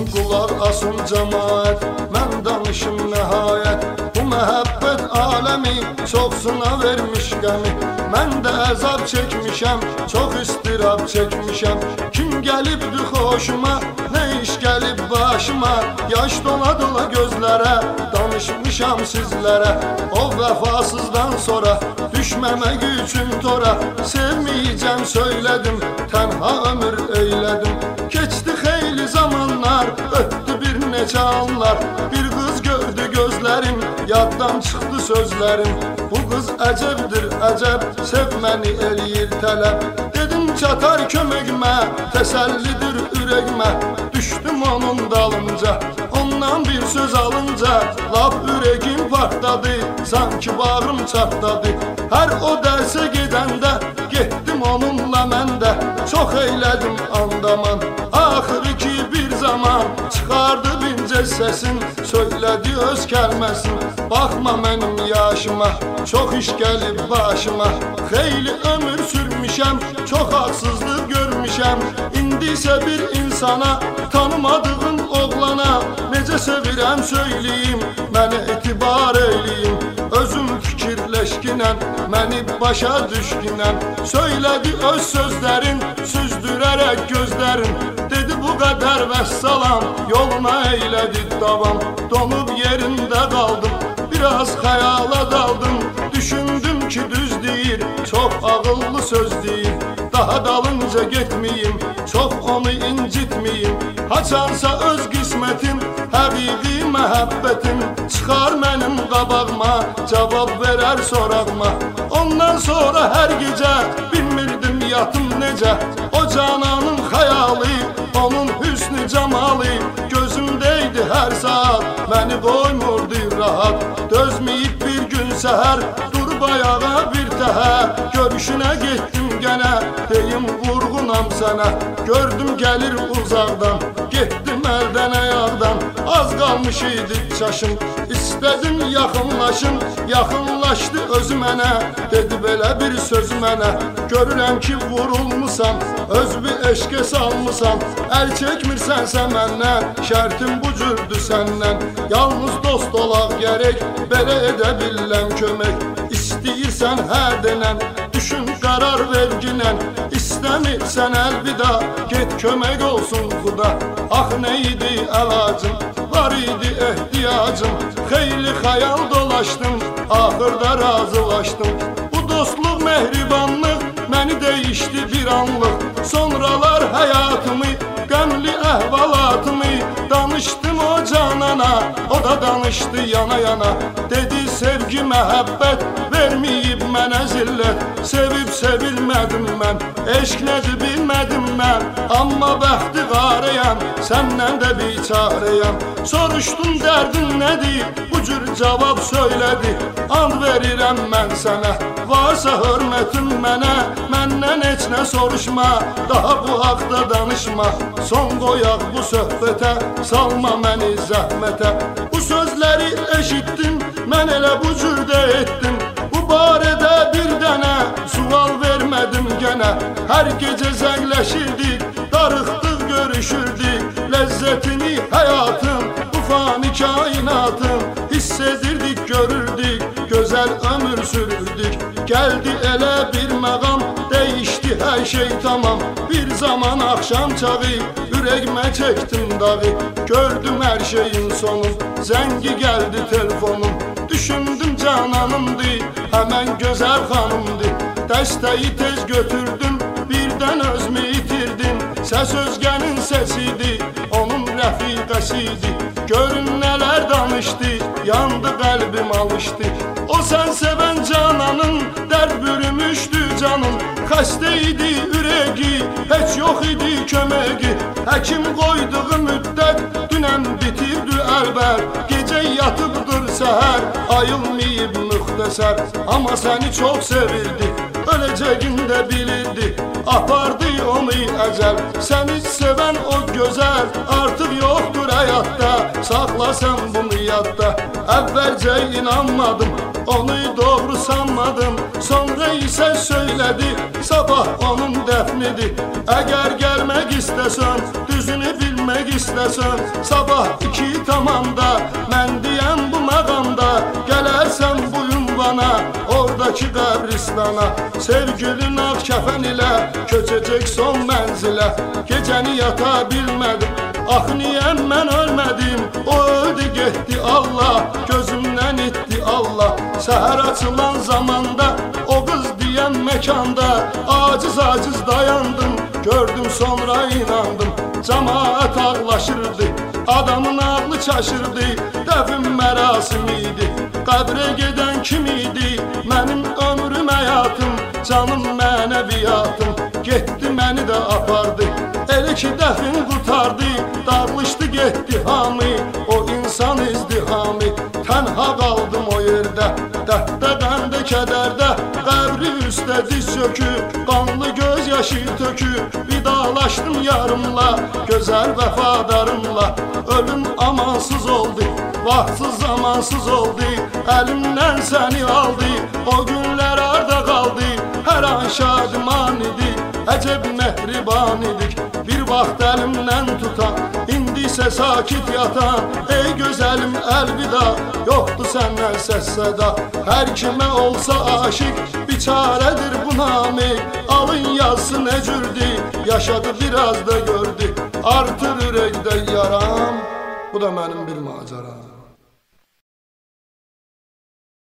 qulaq asın cəmaət, mən danışım nəhayət. Bu məhəbbət aləmi çoxsuna vermiş qəmi. Mən də əzab çəkmişəm, çox istirab çəkmişəm. Kim gəlibdi xoşuma, nə iş gəlib başıma. Yaş dola dola gözlərə, danışmışam sizlərə. O vəfasızdan sonra düşməmək üçün tora. Sevməyəcəm söylədim, tənha ömür eylədim. Keçdi xeyli zamanlar, ötdü bir neçə anlar. Bir qız gördü gözlərim, yaddan çıxdı sözlərim. Bu qız əcəbdir əcəb, sevməni eləyir tələb. Dedim çatar köməkmə, təsəllidir ürəkmə. Düşdüm onun dalınca, ondan bir söz alınca. Lap ürəkim partladı, sanki bağrım çatladı. Hər o dərsə gedəndə, getdim onunla mən də. Çox eylədim andaman, axırı ki bir zaman çıxardı bincə səsin, söylədi öz kəlməsin. Baxma mənim yaşıma, çox iş gəlib başıma. Xeyli ömür sürmüşəm, çox haksızlıq görmüşəm. İndi isə bir insana, tanımadığım oğlana necə sevirəm söyləyim, mənə etibar eyləyim. Özüm fikirləşkinəm, məni başa düşkünəm. Söylədi öz sözlərin, süzdürərək gözlərin. Dedi bu qədər vəssalam, yoluna eylədi davam. Donub yerində qaldım, biraz xəyala daldım. Düşündüm ki düz deyir, çox ağıllı söz deyir. Daha dalınca getməyim, çox onu incitməyim. Haçansa öz qismətim, həqiqi məhəbbətim. Çıxar mənim qabağıma, cavab verər sorağıma. Ondan sonra hər gecə bilmirdim yatım necə. O cananın xəyalı, onun hüsnü cəmalı gözümdəydi hər saat, məni qoymurdu rahat. Dözməyib bir gün səhər, durub ayağa bir təhər. Görüşünə getdim gənə, deyim vurğunam sənə. Gördüm gəlir uzaqdan, getdim əldən ayaqdan. Az qalmış idi çaşım, istədim yaxınlaşım. Yaxınlaşdı özü mənə, dedi belə bir söz mənə. Görürəm ki vurulmusan, öz bir eşqə salmısan. Əl çəkmirsənsə məndən, şərtim bu cürdür səndən. Yalnız dost olaq gərək, belə edə biləm kömək. İstəyirsən hə denən, düşün qarar verginən. İstəmirsən əlvida, get kömək olsun xuda. Ax nə idi əlacım, var idi ehtiyacım. Xeyli xəyal dolaşdım, axırda razılaşdım. Bu dostluq, mehribanlıq məni dəyişdi bir anlıq. Sonralar həyatımı, qəmli əhvalatımı danışdım o canana, o da danışdı yana yana. Dedi sevgi məhəbbət verməyib mənə zillət. Sevib sevilmədim mən, eşq nədir bilmədim mən. Amma bəxti qarıyam, səndən də biçarəyəm. Soruşdum dərdin nədir, bu cür cavab söylədi. And verirəm mən sənə, varsa hörmətin mənə. Məndən heç nə soruşma, daha bu haqda danışma. Son qoyaq bu söhbətə, salma məni zəhmətə. Bu sözləri eşitdim, mən elə bu cürdə etdim. Bu barədə bir dənə sual vermədim gənə. Hər gecə zəngləşirdik, darıxdıq görüşürdük. Ləzzətini həyatın, bu fani kainatın hiss edirdik, görürdük, gözəl ömür sürürdük. Gəldi elə bir məqam, dəyişdi hər şey tamam. Bir zaman axşam çağı, ürəkmə çəkdim dağı. Gördüm hər şeyin sonu, zəngi gəldi telefonum. Düşündüm cananımdır, həmən gözəl xanımdır. Dəstəyi tez götürdüm, birdən özümü itirdim. Səs özgənin səsidir, onun rəfiqəsidir. Görün nələr danışdı, yandı qəlbim alışdı. O sən sevən cananın, dərd bürümüşdü canım. Xəstə idi ürəyi, heç yox idi köməyi. Həkim qoyduğu müddət, dünən bitirdi əlbər. Gecə yatıbdır səhər, ayılmayıb müxtəsər. Amma səni çox sevirdi, öləcəyində bilirdi. Apardı onu əcəl, səni sevən o gözəl. Artıq yoxdur həyatda, saxla sən bunu yadda. Əvvəlcə inanmadım, onu doğru sanmadım. Sonra isə söylədi, sabah onun dəfnidir. Əgər gəlmək istəsən, düzünü bilmə getmək istəsən, sabah 2 tamamda mən deyəm bu məqamda, gələrsən bu ünvana, oradakı qəbristana. Sevgilin ağ kəfən ilə köçəcək son mənzilə. Gecəni yata bilmədim, ax niyə mən ölmədim? O öldü getdi Allah, gözümdən itdi Allah. Səhər açılan zamanda, o qız deyən məkanda, aciz dayandım, gördüm sonra inandım. Cəmaət ağlaşırdı, adamın ağlı çaşırdı, dəfn mərasimi idi. Qəbrə gedən kim idi? Mənim ömrüm, həyatım, canım, mənəviyyatım. Getdi məni də apardı, elə ki dəfn qurtardı, dağılışdı getdi hamı, o insan izdihamı. Tənha qaldım o yerdə, dərddə, qəndə, kədərdə, qəbri üstə diz çöküb, qanlı göz yaşı töküb, vidalaşdım yarımla, gözəl vəfadarımla. Ölüm amansız oldu, vaxtsız zamansız oldu, əlimdən səni aldı, o günlər arda qaldı, hər an şadiman idi, əcəb mehriban idik. Bir vaxt əlimdən tutan, indi isə sakit yatan, ey gözəlim əlvida, yoxdur səndən səs səda. Hər kimə olsa aşiq, biçarədir bu namik, alın yazsın nə cürdü, yaşadı biraz da gördü, artır ürəkdə yaram. Bu da mənim bir macəram.